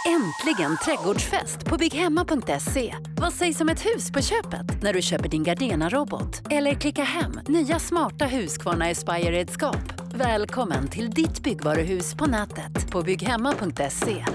Äntligen trädgårdsfest på bygghemma.se. Vad sägs om ett hus på köpet när du köper din Gardena-robot? Eller klicka hem nya smarta Husqvarna Aspire-redskap. Välkommen till ditt byggvaruhus på nätet på bygghemma.se.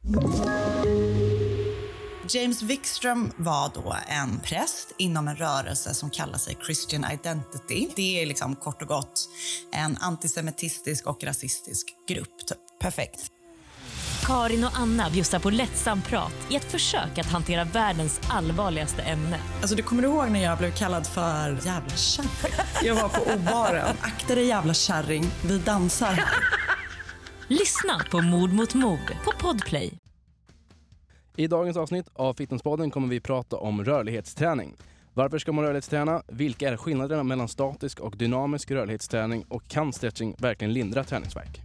James Wikström var då en präst inom en rörelse som kallar sig Christian Identity. Det är liksom kort och gott en antisemitistisk och rasistisk grupp. Perfekt. Karin och Anna bjussar på lättsam prat i ett försök att hantera världens allvarligaste ämne. Alltså du kommer ihåg när jag blev kallad för jävla kärring? Jag var på obaren. Akta dig jävla kärring, vi dansar. Lyssna på Mord mot mord på Podplay. I dagens avsnitt av Fitnesspodden kommer vi prata om rörlighetsträning. Varför ska man rörlighetsträna? Vilka är skillnaderna mellan statisk och dynamisk rörlighetsträning? Och kan stretching verkligen lindra träningsvärk?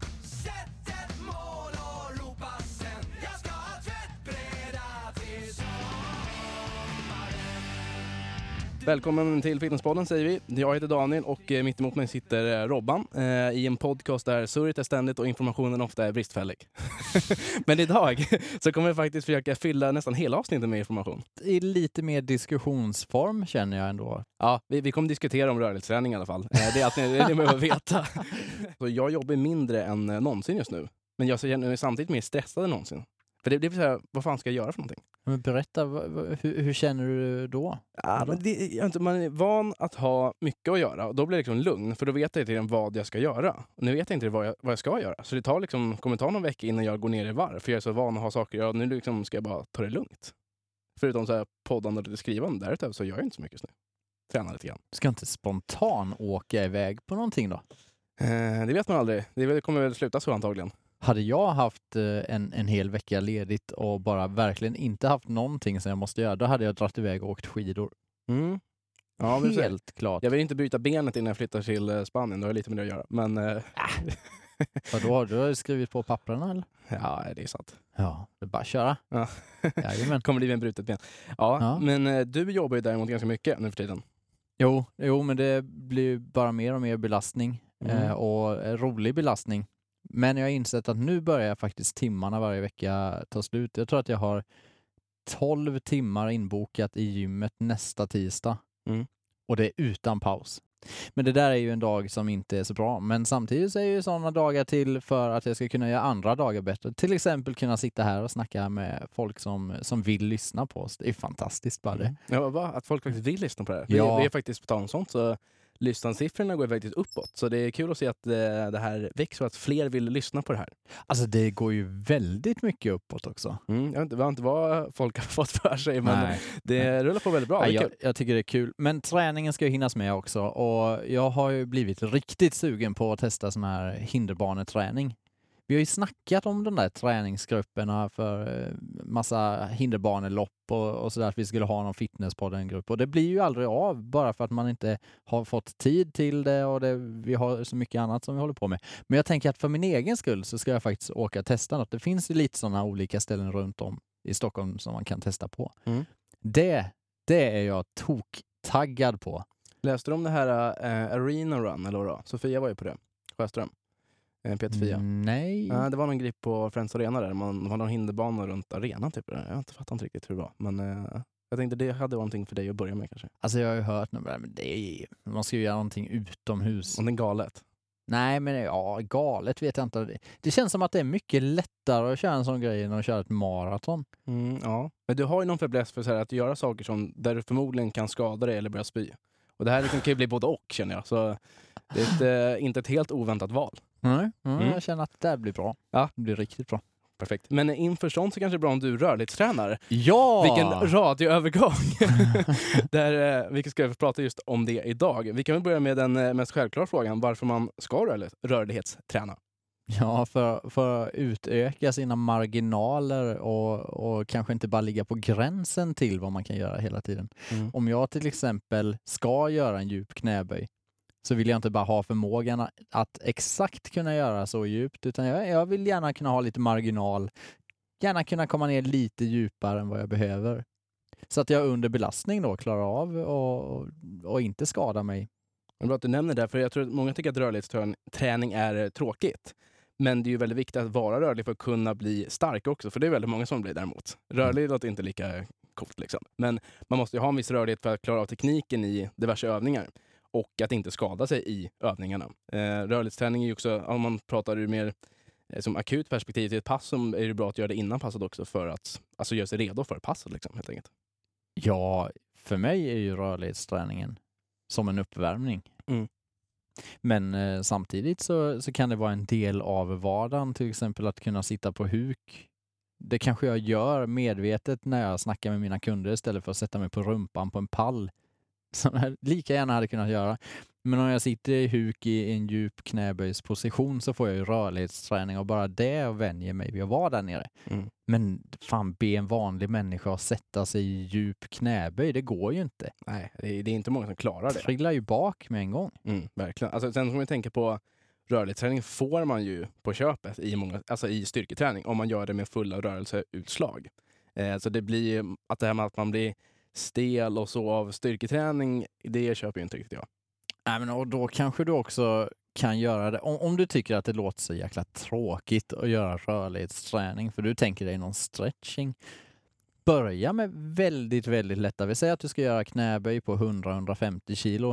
Välkommen till Fitnesspodden säger vi. Jag heter Daniel och mitt emot mig sitter Robban i en podcast där surret är ständigt och informationen ofta är bristfällig. Men idag så kommer jag faktiskt försöka fylla nästan hela avsnittet med information. I lite mer diskussionsform känner jag ändå. Ja, vi kommer diskutera om rörlighetsträning i alla fall. Det är allt ni behöver veta. Så jag jobbar mindre än någonsin just nu. Men jag känner mig samtidigt mer stressad än någonsin. För det blir så här, vad fan ska jag göra för någonting? Men berätta, hur känner du då? Ja, men man är van att ha mycket att göra och då blir det liksom lugn för då vet jag inte vad jag ska göra. Och nu vet jag inte vad jag ska göra. Så det kommer ta någon vecka innan jag går ner i varv för jag är så van att ha saker att göra. Nu liksom ska jag bara ta det lugnt. Förutom så här poddande och lite skrivande därutöver så gör jag inte så mycket just nu. Tränar lite grann. Ska inte spontan åka iväg på någonting då? Det vet man aldrig. Det kommer väl sluta så antagligen. Hade jag haft en hel vecka ledigt och bara verkligen inte haft någonting som jag måste göra, då hade jag dratt iväg och åkt skidor. Mm. Ja, helt klart. Jag vill inte bryta benet innan jag flyttar till Spanien. Det har lite med det att göra. Men, Vadå, har du skrivit på papperna eller? Ja, det är sant. Ja, det är bara att köra. Ja. Jajamän. Kommer bli med brutet ben. Ja, men du jobbar ju däremot ganska mycket nu för tiden. Jo, men det blir bara mer och mer belastning och rolig belastning. Men jag har insett att nu börjar faktiskt timmarna varje vecka ta slut. Jag tror att jag har 12 timmar inbokat i gymmet nästa tisdag. Och det är utan paus. Men det där är ju en dag som inte är så bra. Men samtidigt så är ju sådana dagar till för att jag ska kunna göra andra dagar bättre. Till exempel kunna sitta här och snacka med folk som vill lyssna på oss. Det är fantastiskt bara det. Ja, att folk faktiskt vill lyssna på det här. Ja. Vi är faktiskt på tal om sånt så lyssnansiffrorna går faktiskt uppåt. Så det är kul att se att det här växer och att fler vill lyssna på det här. Alltså det går ju väldigt mycket uppåt också. Jag vet inte vad folk har fått för sig, men det rullar på väldigt bra. Jag tycker det är kul. Men träningen ska ju hinnas med också. Och jag har ju blivit riktigt sugen på att testa sån här hinderbaneträning. Vi har ju snackat om de där träningsgrupperna för massa hinderbanelopp och sådär att vi skulle ha någon fitnesspodden-grupp. Och det blir ju aldrig av bara för att man inte har fått tid till det och vi har så mycket annat som vi håller på med. Men jag tänker att för min egen skull så ska jag faktiskt åka och testa något. Det finns ju lite sådana olika ställen runt om i Stockholm som man kan testa på. Det är jag taggad på. Läste du om det här Arena Run eller då? Sofia var ju på det. Sjöström. P4. Nej. Det var någon grip på Friends Arena där. Man har någon hinderbana runt arenan typ. Jag har inte fattat riktigt hur det var. Men jag tänkte det hade varit någonting för dig att börja med kanske. Alltså jag har ju hört men man ska ju göra någonting utomhus. Om det är galet. Nej, men galet vet jag inte. Det känns som att det är mycket lättare att köra en sån grej än att köra ett maraton. Ja, men du har ju någon fäbless för så här, att göra saker som där du förmodligen kan skada dig eller börja spy. Och det här kan ju bli både och känner jag. Så det är inte ett helt oväntat val. Jag känner att det där blir bra. Ja. Det blir riktigt bra. Perfekt. Men inför sånt så kanske det är bra om du rörlighetstränar. Ja! Vilken radioövergång! Där vi ska prata just om det idag. Vi kan väl börja med den mest självklara frågan. Varför man ska rörlighetsträna? Ja, för att utöka sina marginaler och kanske inte bara ligga på gränsen till vad man kan göra hela tiden. Om jag till exempel ska göra en djup knäböj så vill jag inte bara ha förmågan att exakt kunna göra så djupt, utan jag vill gärna kunna ha lite marginal, gärna kunna komma ner lite djupare än vad jag behöver. Så att jag under belastning då klarar av och inte skada mig. Det är bra att du nämner det, för jag tror att många tycker att rörlighetsträning är tråkigt. Men det är ju väldigt viktigt att vara rörlig för att kunna bli stark också. För det är väldigt många som blir däremot. Rörlig låter inte lika coolt liksom. Men man måste ju ha en viss rörlighet för att klara av tekniken i diverse övningar. Och att inte skada sig i övningarna. Rörlighetsträning är ju också, om man pratar ur mer som akut perspektiv till ett pass, så är det bra att göra det innan passet också för att alltså göra sig redo för passet liksom, helt enkelt. Ja, för mig är ju rörlighetsträningen som en uppvärmning. Mm. Men samtidigt så kan det vara en del av vardagen, till exempel att kunna sitta på huk. Det kanske jag gör medvetet när jag snackar med mina kunder istället för att sätta mig på rumpan på en pall. Som jag lika gärna hade kunnat göra. Men om jag sitter i huk i en djup knäböjsposition så får jag ju rörlighetsträning och bara det och vänjer mig vid att vara där nere. Mm. Men fan, be en vanlig människa att sätta sig i djup knäböj, det går ju inte. Nej, det är inte många som klarar det. Trillar ju bak med en gång. Verkligen. Alltså, sen som jag tänker på rörlighetsträning får man ju på köpet i styrketräning om man gör det med fulla rörelseutslag. Så det blir att det här med att man blir stel och så av styrketräning, det köper ju inte riktigt jag. Nej, men och då kanske du också kan göra det. Om du tycker att det låter så jäkla tråkigt att göra rörlighetsträning, för du tänker dig någon stretching. Börja med väldigt, väldigt lätta. Vi säger att du ska göra knäböj på 100-150 kilo.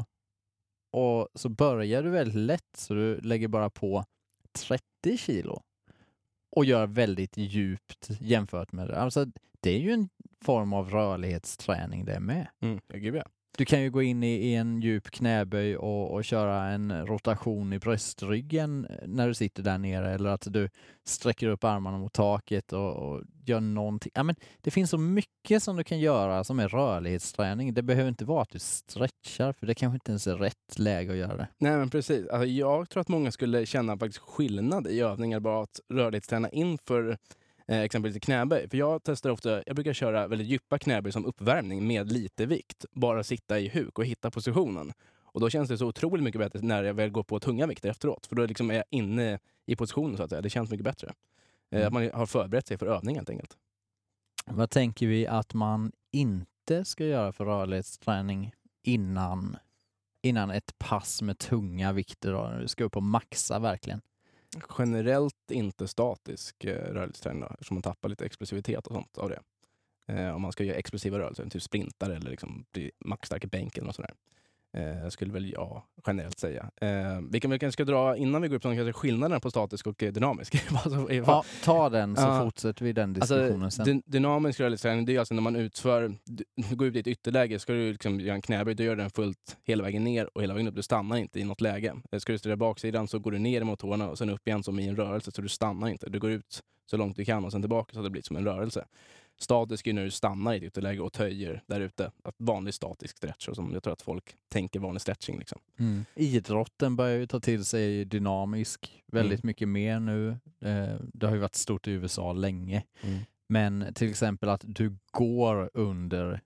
Och så börjar du väldigt lätt, så du lägger bara på 30 kilo. Och gör väldigt djupt jämfört med det. Alltså, det är ju en form av rörlighetsträning det med. Gud, ja. Du kan ju gå in i en djup knäböj och köra en rotation i bröstryggen när du sitter där nere, eller att du sträcker upp armarna mot taket och gör någonting. Ja, men det finns så mycket som du kan göra som är rörlighetsträning. Det behöver inte vara att du stretchar, för det kanske inte ens är rätt läge att göra det. Nej, men precis. Alltså, jag tror att många skulle känna faktiskt skillnad i övningar bara att rörlighetsträna inför exempelvis knäböj. För jag testar ofta, jag brukar köra väldigt djupa knäböj som uppvärmning med lite vikt. Bara sitta i huk och hitta positionen. Och då känns det så otroligt mycket bättre när jag väl går på tunga vikter efteråt. För då liksom är jag inne i positionen så att säga. Det känns mycket bättre. Att man har förberett sig för övningen helt enkelt. Vad tänker vi att man inte ska göra för rörlighetsträning innan ett pass med tunga vikter då? Du ska upp och maxa verkligen. Generellt inte statisk rörlighetsträning då, eftersom man tappar lite explosivitet och sånt av det. Om man ska göra explosiva rörelser, typ sprintar eller liksom bli maxstark i bänken och sådär. Jag skulle väl generellt säga. Vi kanske ska dra, innan vi går upp på kanske skillnaderna på statisk och dynamisk. Ja, ta den så fortsätter vi den diskussionen sen. Dynamisk rörlighetsträning, det är alltså när man går ut i ett ytterläge, ska du liksom göra en knäböj, då gör du den fullt hela vägen ner och hela vägen upp. Du stannar inte i något läge. Ska du ställa baksidan så går du ner mot tårna och sen upp igen som i en rörelse, så du stannar inte. Du går ut så långt du kan och sen tillbaka så det blir som en rörelse. Statisk är när du stannar i ett ytterläge och töjer där ute. Att vanlig statisk stretch, som jag tror att folk tänker vanlig stretching. Liksom. Idrotten börjar ju ta till sig dynamisk väldigt mycket mer nu. Det har ju varit stort i USA länge. Men till exempel att du går under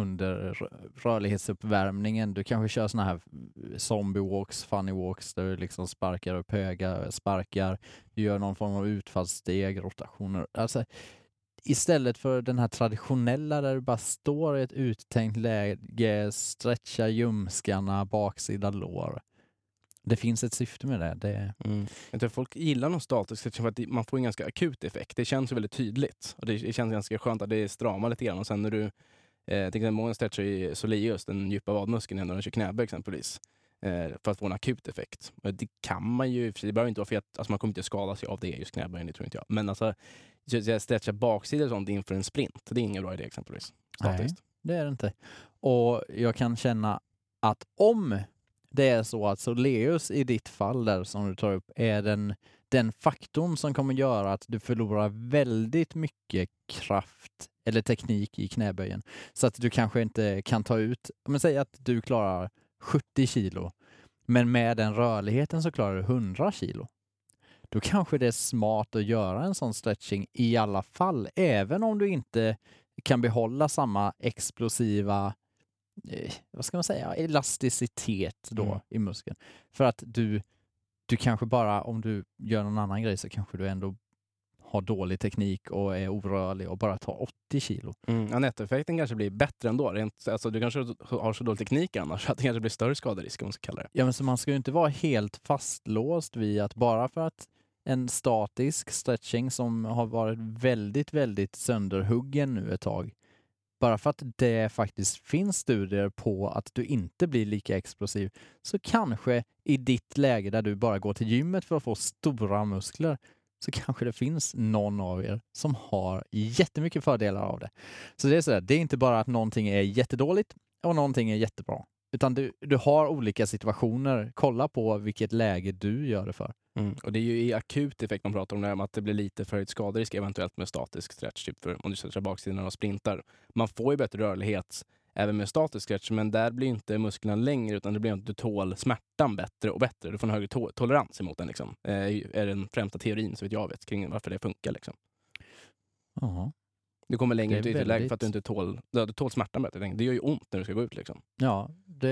rörlighetsuppvärmningen. Du kanske kör såna här zombie walks, funny walks där du liksom sparkar upp höga sparkar. Du gör någon form av utfallssteg, rotationer. Alltså, istället för den här traditionella där du bara står i ett uttänkt läge, stretchar ljumskarna, baksida lår. Det finns ett syfte med det. Jag tror folk gillar någon statisk stretching för att man får en ganska akut effekt. Det känns ju väldigt tydligt. Och det känns ganska skönt att det är stramar lite grann. Och sen när du till exempel många stretchar i soleus, den djupa vadmuskeln när de kör knäböj exempelvis. För att få en akut effekt. Det kan man ju, det behöver inte vara för att alltså man kommer inte att skada sig av det just knäböjen, det tror inte jag. Men alltså, jag stretchar baksida och sånt inför en sprint. Det är ingen bra idé exempelvis. Statiskt. Nej, det är det inte. Och jag kan känna att om det är så att soleus i ditt fall där som du tar upp är den faktorn som kommer göra att du förlorar väldigt mycket kraft eller teknik i knäböjen. Så att du kanske inte kan ta ut, men säg att du klarar 70 kilo, men med den rörligheten så klarar du 100 kilo. Då kanske det är smart att göra en sån stretching i alla fall, även om du inte kan behålla samma explosiva vad ska man säga, elasticitet då i muskeln. För att du kanske bara, om du gör någon annan grej så kanske du ändå har dålig teknik och är orörlig och bara tar 80 kilo. Nettoeffekten kanske blir bättre ändå. Alltså, du kanske har så dålig teknik annars att det kanske blir större skaderisk om man ska kalla det. Ja, men så man ska ju inte vara helt fastlåst vid att bara för att en statisk stretching som har varit väldigt, väldigt sönderhuggen nu ett tag. Bara för att det faktiskt finns studier på att du inte blir lika explosiv, så kanske i ditt läge där du bara går till gymmet för att få stora muskler, så kanske det finns någon av er som har jättemycket fördelar av det. Så det är sådär, det är inte bara att någonting är jättedåligt och någonting är jättebra. Utan du har olika situationer. Kolla på vilket läge du gör det för. Och det är ju i akut effekt man pratar om det här med att det blir lite förhöjd skaderisk eventuellt med statisk stretch, typ för om du stretchar baksidan och sprintar. Man får ju bättre rörlighet även med statisk stretch, men där blir inte musklerna längre, utan det blir att du tål smärtan bättre och bättre. Du får en högre tolerans emot den liksom. Är den främsta teorin så vet jag vet kring varför det funkar liksom. Jaha. Du kommer längre ut i väldigt... läge för att du inte du tål smärtan bättre. Det gör ju ont när du ska gå ut liksom. Ja,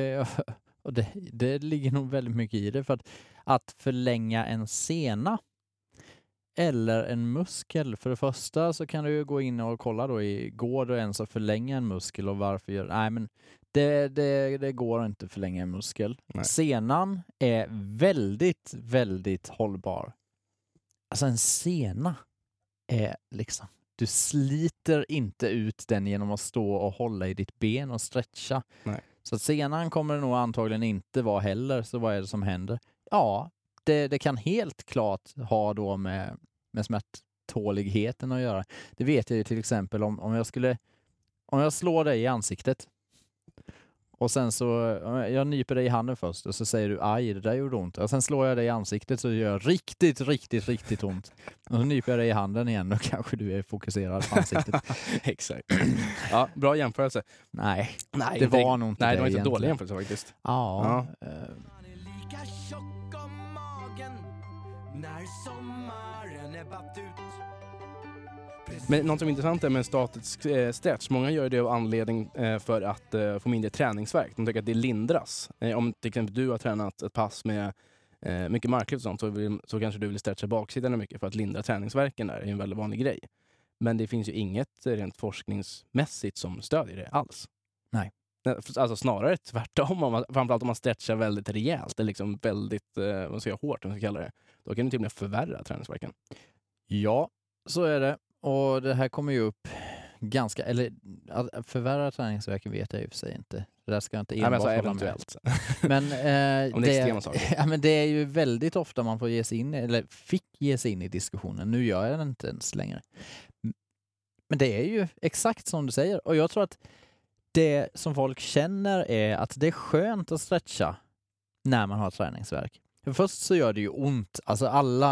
det ligger nog väldigt mycket i det, för att förlänga en sena eller en muskel. För det första så kan du ju gå in och kolla då går det ens att förlänga en muskel och varför gör nej, men det går inte att förlänga en muskel. Nej. Senan är väldigt, väldigt hållbar. Alltså en sena är liksom, du sliter inte ut den genom att stå och hålla i ditt ben och stretcha. Nej. Så senan kommer det nog antagligen inte vara heller. Så vad är det som händer? Ja, det kan helt klart ha då med smärttåligheten att göra. Det vet jag ju till exempel om jag slår dig i ansiktet och sen så jag nyper dig i handen först och så säger du aj, det där gjorde ont. Och sen slår jag dig i ansiktet så gör det riktigt, riktigt, riktigt ont. Och så nyper jag dig i handen igen och kanske du är fokuserad på ansiktet. Exakt. Ja, bra jämförelse. Nej, det var nog inte nej, det det var inte så egentligen. dålig jämförelse faktiskt. Ja. Lika tjock om magen när sommaren är batt ut. Men något som är intressant är med statisk stretch. Många gör det av anledning för att få mindre träningsvärk. De tycker att det lindras. Om till exempel du har tränat ett pass med mycket marklyft och sånt, så kanske du vill stretcha baksidan mycket för att lindra träningsvärken där. Det är en väldigt vanlig grej. Men det finns ju inget rent forskningsmässigt som stödjer det alls. Nej. Alltså snarare tvärtom, framförallt om man stretchar väldigt rejält, eller liksom väldigt hårt, om man ska kalla det. Då kan det till och med förvärra träningsvärken. Ja, så är det. Och det här kommer ju upp ganska, eller att förvärra träningsvärken vet jag i och för sig inte. Det där ska jag inte enbart hålla eventuellt. Men, om det är extrema saker. Ja, men det är ju väldigt ofta man får ge sig in, eller fick ge sig in i diskussionen. Nu gör jag den inte ens längre. Men det är ju exakt som du säger. Och jag tror att det som folk känner är att det är skönt att stretcha när man har träningsvärk. För först så gör det ju ont. Alltså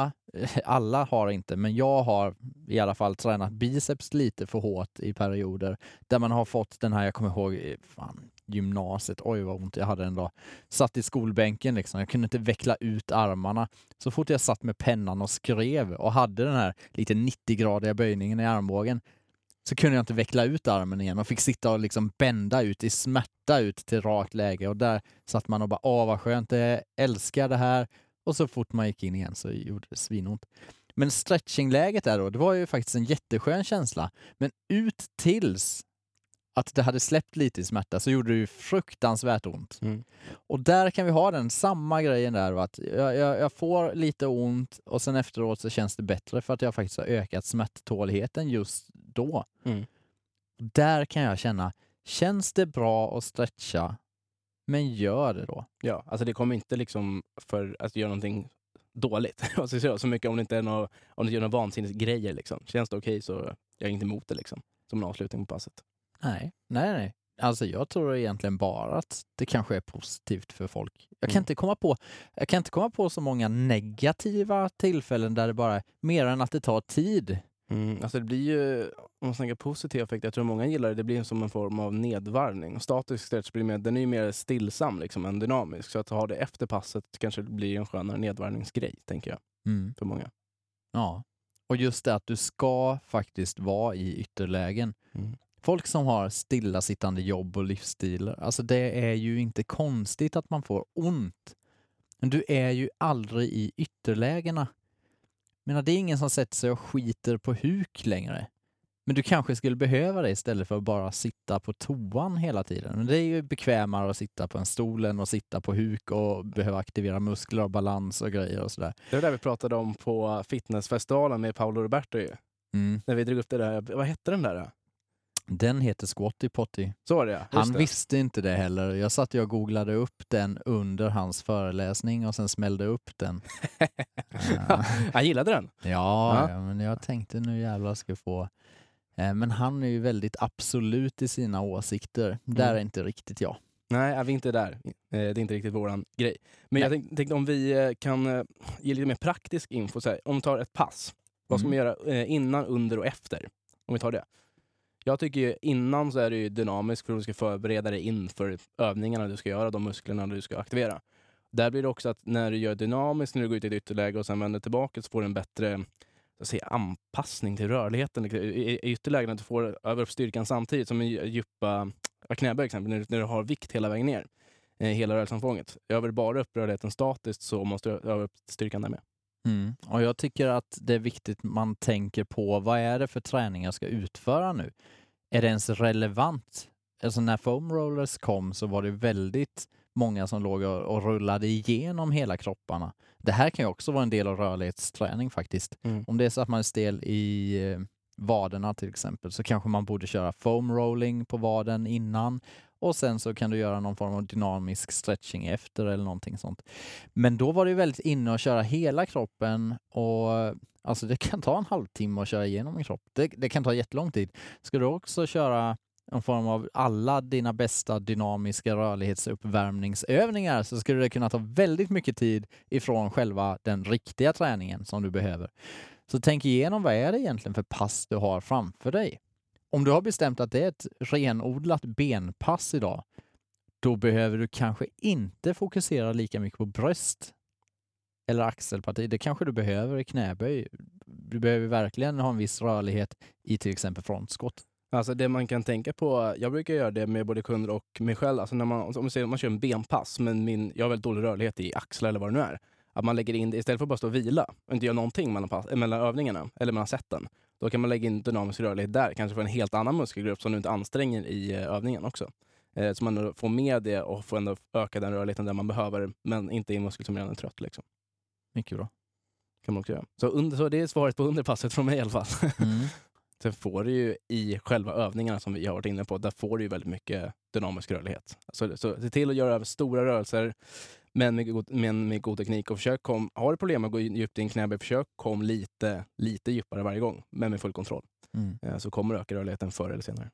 alla har inte, men jag har i alla fall tränat biceps lite för hårt i perioder där man har fått den här, jag kommer ihåg gymnasiet, oj vad ont jag hade en dag. Satt i skolbänken liksom, jag kunde inte veckla ut armarna. Så fort jag satt med pennan och skrev och hade den här lite 90-gradiga böjningen i armbågen, så kunde jag inte veckla ut armen igen och fick sitta och liksom bända ut i smärta ut till rakt läge. Och där satt man och bara, vad skönt, jag älskar det här. Och så fort man gick in igen så gjorde det svinont. Men stretchingläget där då, det var ju faktiskt en jätteskön känsla. Men ut tills att det hade släppt lite i smärta så gjorde det ju fruktansvärt ont. Mm. Och där kan vi ha den samma grejen där. Att jag får lite ont och sen efteråt så känns det bättre för att jag faktiskt har ökat smärttåligheten just då. Mm. Där kan jag känna, känns det bra att stretcha, men gör det då. Ja, alltså det kommer inte liksom för att göra någonting dåligt. Så mycket om det inte är om det gör några vansinnigt grejer liksom. Känns det okej så jag är inte emot det liksom. Som en avslutning på passet. Nej. Alltså jag tror egentligen bara att det kanske är positivt för folk. Jag kan inte komma på så många negativa tillfällen där det bara är mer än att det tar tid. Alltså det blir ju, om man snackar positiv effekt, jag tror många gillar det blir som en form av nedvarvning. Statisk stretch blir den är ju mer stillsam liksom än dynamisk. Så att ha det efter passet kanske det blir en skönare nedvarvningsgrej, tänker jag. För många. Ja, och just det att du ska faktiskt vara i ytterlägen. Folk som har stillasittande jobb och livsstilar, alltså det är ju inte konstigt att man får ont. Men du är ju aldrig i ytterlägena. Men det är ingen som sätter sig och skiter på huk längre. Men du kanske skulle behöva det istället för att bara sitta på toan hela tiden. Men det är ju bekvämare att sitta på en stol än att sitta på huk och behöva aktivera muskler och balans och grejer och sådär. Det var det vi pratade om på fitnessfestivalen med Paolo Roberto ju. När vi drog upp det där. Vad hette den där? Den heter Squatty Potty. Så var det, ja. Han visste inte det heller. Jag satt och googlade upp den under hans föreläsning och sen smällde upp den. Han gillade den. Ja, men jag tänkte nu jävlar ska få. Men han är ju väldigt absolut i sina åsikter. Där är inte riktigt jag. Nej, vi är inte där. Det är inte riktigt våran grej. Men jag tänkte om vi kan ge lite mer praktisk info. Så här, om vi tar ett pass. Vad ska man göra innan, under och efter? Om vi tar det. Jag tycker ju innan så är det ju dynamiskt för att du ska förbereda dig inför övningarna du ska göra, de musklerna du ska aktivera. Där blir det också att när du gör dynamiskt, när du går ut i ett ytterläge och sen vänder tillbaka så får du en bättre anpassning till rörligheten i ytterlägen, att du får över upp styrkan samtidigt som en djupa knäböj exempel, när du har vikt hela vägen ner, hela rörelseomfånget. Över bara upp rörligheten statiskt så måste du över upp styrkan där med. Och jag tycker att det är viktigt man tänker på vad är det för träning jag ska utföra nu? Är det ens relevant? Alltså när foam rollers kom så var det väldigt många som låg och rullade igenom hela kropparna. Det här kan ju också vara en del av rörlighetsträning faktiskt. Om det är så att man är stel i vaderna till exempel så kanske man borde köra foam rolling på vaden innan. Och sen så kan du göra någon form av dynamisk stretching efter eller någonting sånt. Men då var det väldigt inne att köra hela kroppen och alltså det kan ta en halvtimme att köra igenom en kropp. Det kan ta jättelång tid. Ska du också köra en form av alla dina bästa dynamiska rörlighetsuppvärmningsövningar så skulle det kunna ta väldigt mycket tid ifrån själva den riktiga träningen som du behöver. Så tänk igenom vad är det egentligen för pass du har framför dig. Om du har bestämt att det är ett renodlat benpass idag, då behöver du kanske inte fokusera lika mycket på bröst eller axelparti. Det kanske du behöver i knäböj. Du behöver verkligen ha en viss rörlighet i till exempel frontskott. Alltså det man kan tänka på, jag brukar göra det med både kunder och mig själv. Alltså när om man kör en benpass, men jag har väldigt dålig rörlighet i axlar eller vad det nu är. Att man lägger in det istället för att bara stå och vila och inte göra någonting mellan övningarna eller mellan sätten. Då kan man lägga in dynamisk rörlighet där, kanske för en helt annan muskelgrupp som du inte anstränger i övningen också. Så man får med det och får ändå öka den rörligheten där man behöver, men inte i en muskel som redan är trött. Liksom. Mycket bra. Kan man också göra. Så det är svaret på underpasset från mig i alla fall. Sen får du ju i själva övningarna som vi har varit inne på, där får du ju väldigt mycket dynamisk rörlighet. Så se till att göra stora rörelser, men med god teknik och har du problem med att gå djupt i en knäböj, försök kom lite djupare varje gång, men med full kontroll. Så kommer öka rörligheten förr eller senare.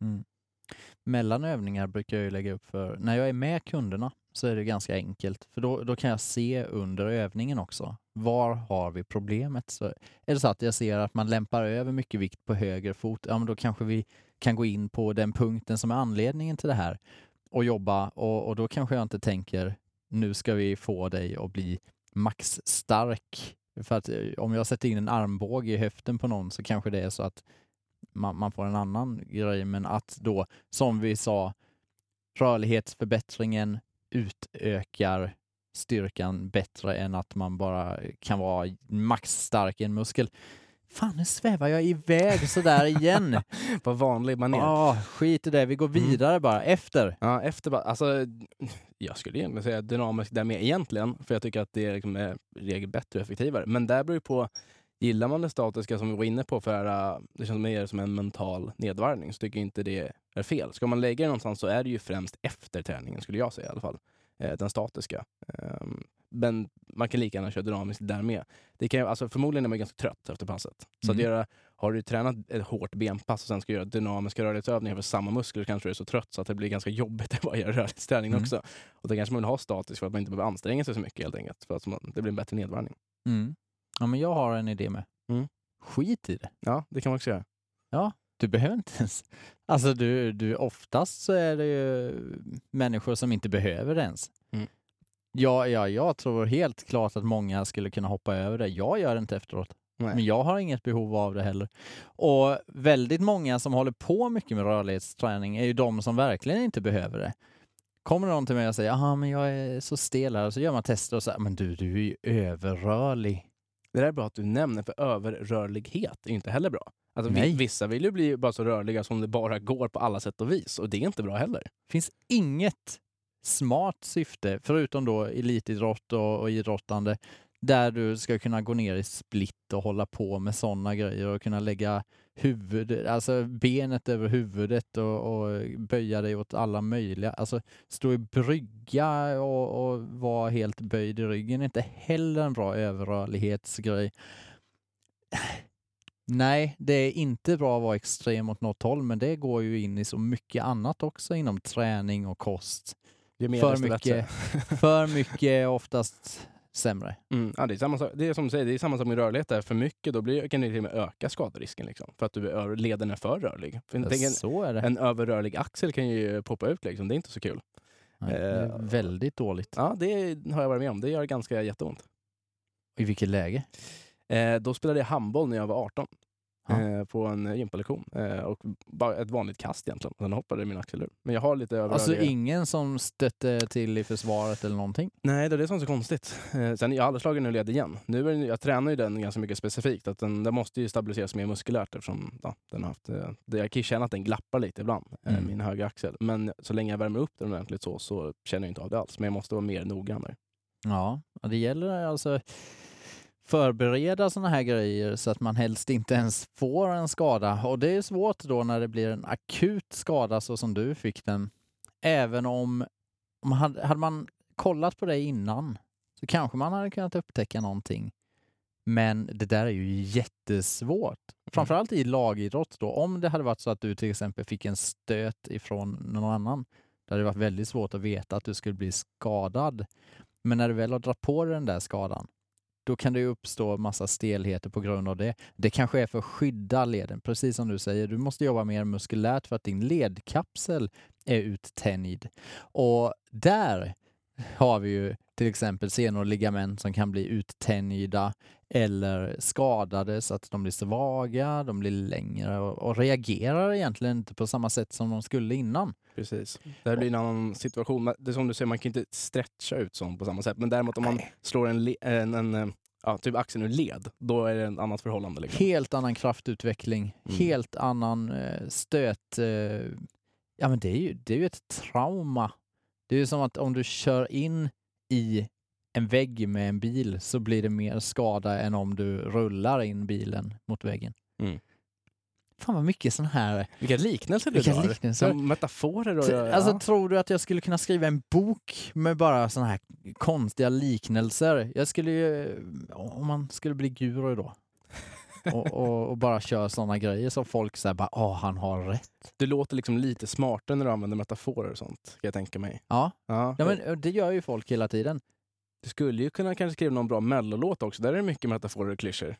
Mellan övningar brukar jag ju lägga upp för, när jag är med kunderna så är det ganska enkelt, för då kan jag se under övningen också. Var har vi problemet? Så är det så att jag ser att man lämpar över mycket vikt på höger fot, ja men då kanske vi kan gå in på den punkten som är anledningen till det här och jobba, och då kanske jag inte tänker nu ska vi få dig att bli max stark. För att om jag sätter in en armbåge i höften på någon så kanske det är så att man får en annan grej, men att då, som vi sa, rörlighetsförbättringen utökar styrkan bättre än att man bara kan vara max stark i en muskel. Fan, nu svävar jag iväg så där igen. På vanlig manér. Skit i det. Vi går vidare bara. Efter. Ja, efter bara. Alltså, jag skulle egentligen säga dynamisk där med egentligen. För jag tycker att det liksom är regel bättre och effektivare. Men där beror ju på, gillar man det statiska som vi var inne på för det känns mer som en mental nedvarvning, så tycker jag inte det är fel. Ska man lägga det någonstans så är det ju främst efter träningen, skulle jag säga i alla fall. Den statiska. Men man kan lika gärna köra dynamiskt där med. Det kan, alltså, förmodligen är man ganska trött efter passet. Så att har du tränat ett hårt benpass och sen ska göra dynamiska rörlighetsövningar för samma muskler, kanske du är så trött så att det blir ganska jobbigt att bara göra rörlighetsträning också. Och då kanske man vill ha statiskt för att man inte behöver anstränga sig så mycket helt enkelt. För att det blir en bättre nedvarvning. Ja, men jag har en idé med. Skit i det. Ja, det kan man också göra. Ja, du behöver inte ens. Alltså du oftast så är det ju människor som inte behöver det ens. Jag tror helt klart att många skulle kunna hoppa över det. Jag gör det inte efteråt. Nej. Men jag har inget behov av det heller. Och väldigt många som håller på mycket med rörlighetsträning är ju de som verkligen inte behöver det. Kommer någon till mig och säger, jaha men jag är så stel här, och så gör man tester och säger, men du är ju överrörlig. Det där är bra att du nämner, för överrörlighet är inte heller bra. Alltså, Nej. vissa vill ju bli bara så rörliga som det bara går på alla sätt och vis. Och det är inte bra heller. Finns inget smart syfte, förutom då elitidrott och idrottande, där du ska kunna gå ner i split och hålla på med sådana grejer och kunna lägga alltså benet över huvudet och böja dig åt alla möjliga. Alltså stå i brygga och vara helt böjd i ryggen är inte heller en bra överrörlighetsgrej. Nej, det är inte bra att vara extrem åt något håll, men det går ju in i så mycket annat också inom träning och kost. Det är mer För mycket är oftast sämre. Ja, det är samma sak. Det är som du säger, det är samma sak med rörlighet. Där. För mycket då kan det till och med öka skaderisken. Liksom, för att leden är för rörlig. För Så är det. En överrörlig axel kan ju poppa ut. Liksom. Det är inte så kul. Nej, det är väldigt dåligt. Ja, det har jag varit med om. Det gör ganska jätteont. I vilket läge? Då spelade jag handboll när jag var 18. Ja. På en gympalektion. Och bara ett vanligt kast egentligen. Sen hoppade min axel ur. Men jag har lite överrörliga... Alltså ingen som stötte till i försvaret eller någonting? Nej, det är det som är så konstigt. Sen jag har aldrig slagit nu led igen. Jag tränar ju den ganska mycket specifikt. Att den måste ju stabiliseras mer muskulärt eftersom den har haft... jag kan ju känna att den glappar lite ibland, min högra axel. Men så länge jag värmer upp den ordentligt så känner jag inte av det alls. Men jag måste vara mer noggrann där. Ja, det gäller alltså förbereda såna här grejer så att man helst inte ens får en skada. Och det är svårt då när det blir en akut skada så som du fick den. Även om hade man kollat på det innan så kanske man hade kunnat upptäcka någonting. Men det där är ju jättesvårt. Framförallt i lagidrott då. Om det hade varit så att du till exempel fick en stöt ifrån någon annan, det hade varit väldigt svårt att veta att du skulle bli skadad. Men när du väl har dragit på dig den där skadan, då kan det ju uppstå massa stelheter på grund av det. Det kanske är för att skydda leden. Precis som du säger, du måste jobba mer muskulärt för att din ledkapsel är uttänjd. Och där har vi ju till exempel senor och ligament som kan bli uttänjda eller skadade så att de blir svaga, de blir längre och reagerar egentligen inte på samma sätt som de skulle innan. Precis. Det här blir en annan situation. Det är som du säger, man kan inte stretcha ut sånt på samma sätt. Men däremot om man slår typ axeln ur led, då är det ett annat förhållande. Liksom. Helt annan kraftutveckling, helt annan stöt. Ja, men det är ju ett trauma. Det är ju som att om du kör in i en vägg med en bil så blir det mer skada än om du rullar in bilen mot väggen. Fan vad mycket sån här... Vilka liknelser du drar. Som metaforer. Alltså tror du att jag skulle kunna skriva en bok med bara såna här konstiga liknelser? Jag skulle ju... Om man skulle bli guru då. och bara köra såna grejer så folk säger bara, han har rätt. Du låter liksom lite smartare när du använder metaforer och sånt, kan jag tänka mig. Ja, men det gör ju folk hela tiden. Du skulle ju kunna kanske skriva någon bra mellolåt också. Där är det mycket metaforer och klyschor.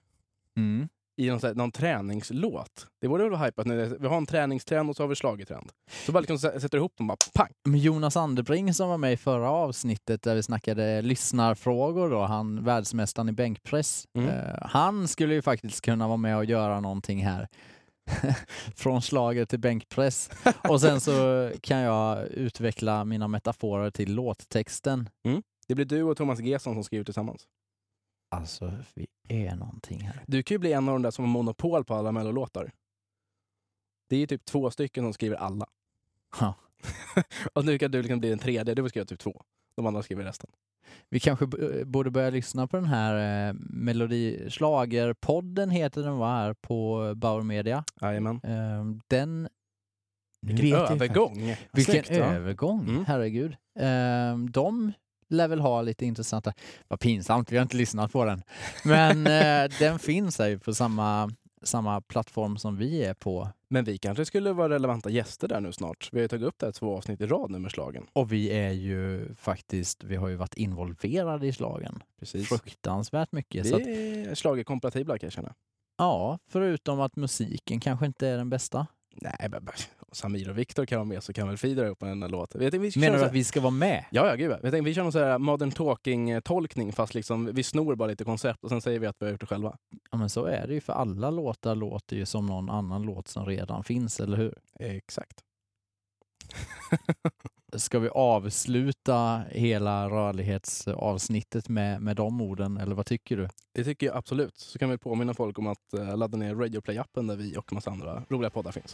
I någon träningslåt. Det vore väl hypat nu. Vi har en träningstrend och så har vi slagtrend. Så bara liksom sätter ihop dem, bara pang. Men Jonas Anderbring som var med i förra avsnittet där vi snackade lyssnarfrågor då, han världsmästaren i bänkpress. Han skulle ju faktiskt kunna vara med och göra någonting här. Från slager till bänkpress. Och sen så kan jag utveckla mina metaforer till låttexten. Det blir du och Thomas Gesson som skriver tillsammans. Alltså, vi är någonting här. Du kan ju bli en av de där som har monopol på alla mellolåtar. Det är ju typ 2 stycken som skriver alla. Ja. Och nu kan du liksom bli den tredje. Du får skriva typ 2. De andra skriver resten. Vi kanske borde börja lyssna på den här Melodislagerpodden heter den, var här på Bauer Media. Jajamän. Den... Vilken övergång. Vilken övergång, herregud. De lär väl ha lite intressanta... Vad pinsamt, vi har inte lyssnat på den. Men den finns ju på samma plattform som vi är på. Men vi kanske skulle vara relevanta gäster där nu snart. Vi har ju tagit upp det här 2 avsnitt i rad nu med slagen. Och vi är ju faktiskt, vi har ju varit involverade i slagen. Precis. Fruktansvärt mycket. Vi är slagerkompatibla kan jag känna. Ja, förutom att musiken kanske inte är den bästa. Nej, Samir och Viktor kan vara med så kan väl Frida upp på den här låten. Menar du att vi ska vara med? Ja, gud. Jag tänkte vi kör någon sån här modern talking-tolkning fast liksom vi snor bara lite koncept och sen säger vi att vi har gjort det själva. Ja, men så är det ju för alla låtar låter ju som någon annan låt som redan finns, eller hur? Exakt. Ska vi avsluta hela rörlighetsavsnittet med de orden, eller vad tycker du? Det tycker jag absolut. Så kan vi påminna folk om att ladda ner Radio Play-appen där vi och massa andra roliga poddar finns.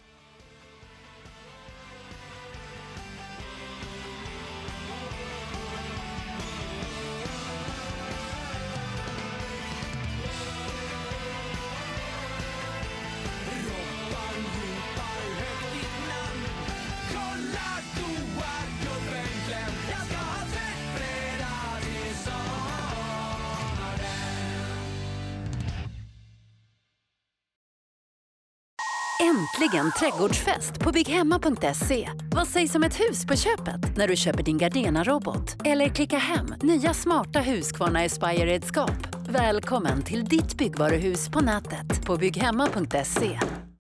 Äntligen trädgårdsfest på bygghemma.se. Vad sägs om ett hus på köpet när du köper din Gardena-robot? Eller klicka hem nya smarta Husqvarna Aspire-redskap. Välkommen till ditt byggvaruhus på nätet på bygghemma.se.